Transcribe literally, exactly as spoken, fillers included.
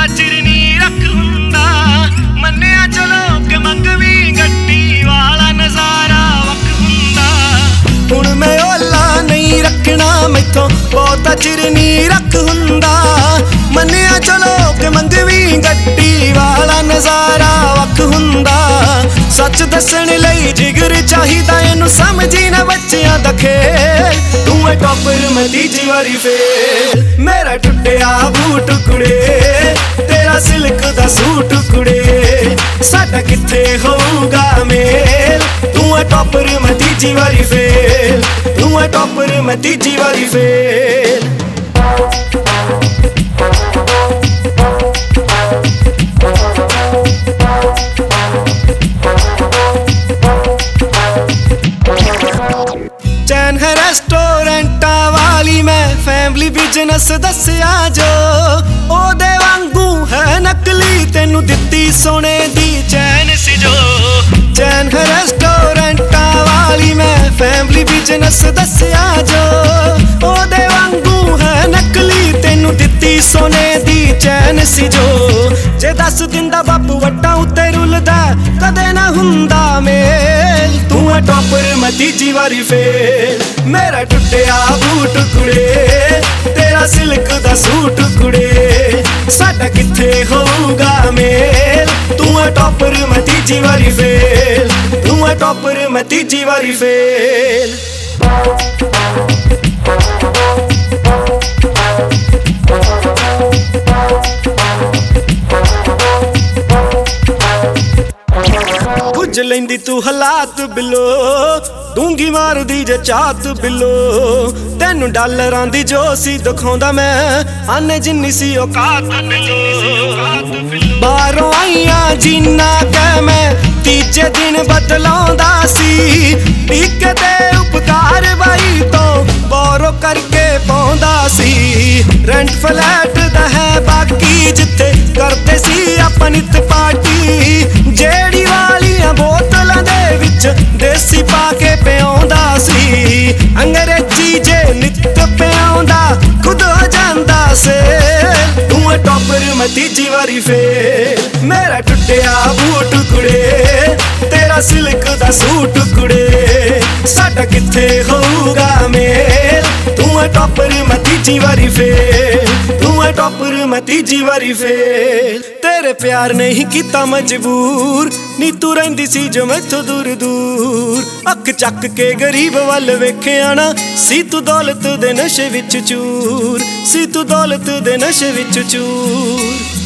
ਬਹੁਤਾ ਚਿਰ ਨੀ ਰੱਖ ਹੁੰਦਾ ਮੰਨਿਆ ਚਲੋ ਕਿ ਮੰਗਵੀ ਗੱਡੀ ਵਾਲਾ ਨਜ਼ਾਰਾ ਵੱਖ ਹੁੰਦਾ ਹੁਣ ਮੈਂ ਓਲਾ ਨਹੀਂ ਰੱਖਣਾ ਮੈਥੋਂ ਬਹੁਤਾ ਚਿਰ ਨੀ ਰੱਖ ਹੁੰਦਾ ਮੰਨਿਆ ਚਲੋ ਕਿ ਮੰਗਵੀ ਗੱਡੀ ਵਾਲਾ ਨਜ਼ਾਰਾ ਵੱਖ ਹੁੰਦਾ ਸੱਚ ਦੱਸਣ ਲਈ ਜਿਗਰ ਚਾਹੀਦਾ ਇਹਨੂੰ ਸਮਝੀ ਨਾ ਬੱਚਿਆਂ ਦਾ ਖੇਲ ਤੂੰ ਏ ਟੌਪਰ ਮੈਂ ਤੀਜੀ ਵਾਰੀ ਫੇਲ ਮੇਰਾ ਟੁੱਟਿਆ ਬੂਟ ਕੁੜੇ ਤੇਰਾ ਸਿਲਕ ਦਾ ਸੂਟ ਕੁੜੇ ਸਾਡਾ ਕਿੱਥੇ ਹੋਊਗਾ ਮੇਲ ਤੂੰ ਏ ਟੌਪਰ ਮੈਂ ਤੀਜੀ ਵਾਰੀ ਫੇਲ ਤੂੰ ਏ ਟੌਪਰ ਮੈਂ ਤੀਜੀ ਵਾਰੀ ਫੇਲ चैन है रेस्टोरेंटा वाली मैं फैमिली बिजनेस दस्या जो ओदे वांगू है नकली तेनू दित्ती सोने दी चैन सी जो चैन है रेस्टोरेंटा वाली मैं फैमिली बिजनेस दस्या जो ओदे वांगू है नकली तेनू दित्ती सोने दी चैन सी जो जे दस दिन दा बापू वट्टा उत्ते रुलदा कदे ना हुंदा मेल तू है टॉपर मैं तीजी वारी फेल मेरा टुटिया बूट कुड़े तेरा सिल्क दा सूट कुड़े साडा किथे होऊगा मेल तू है टॉपर मैं तीजी वारी फेल तू है टॉपर मैं तीजी वारी फेल बुझ लैंदी तू हालात बिलो डूंगी मारदी जे चात बिलो तेनू डॉलरां दी जो सी दिखाउंदा मैं आने जिन्नी सी औकात बिलो बाहरों आईयां जीना कह मैं तीजे दिन बदलाउंदा सी टिके ते उपकार बाई तो बोरो करके पाउंदा सी रेंट फ्लैट दा है बाकी जिथे करदे सी अपनी पार्टी जेड़ी वालियां बोतलां दे विच देसी पा के पियाउंदा सी अंग्रेजी जे नित पियाउंदा खुद हो जांदा से तू है टॉपर मैं तीजी वारी फेल मेरा टुटिया बूट कुड़े तेरा सिल्क दा सूट कुड़े साडा किथे होऊगा मेल तू है टॉपर मैं तीजी वारी फेल तू है टॉपर मैं तीजी वारी फेल तेरे प्यार नहीं कीता मजबूर नी तू रहिंदी सी जो मैथों दूर दूर अख चक के गरीब वल वेखिया ना सी तू दौलत दे नशे विच चूर सी तू दौलत दे नशे विच चूर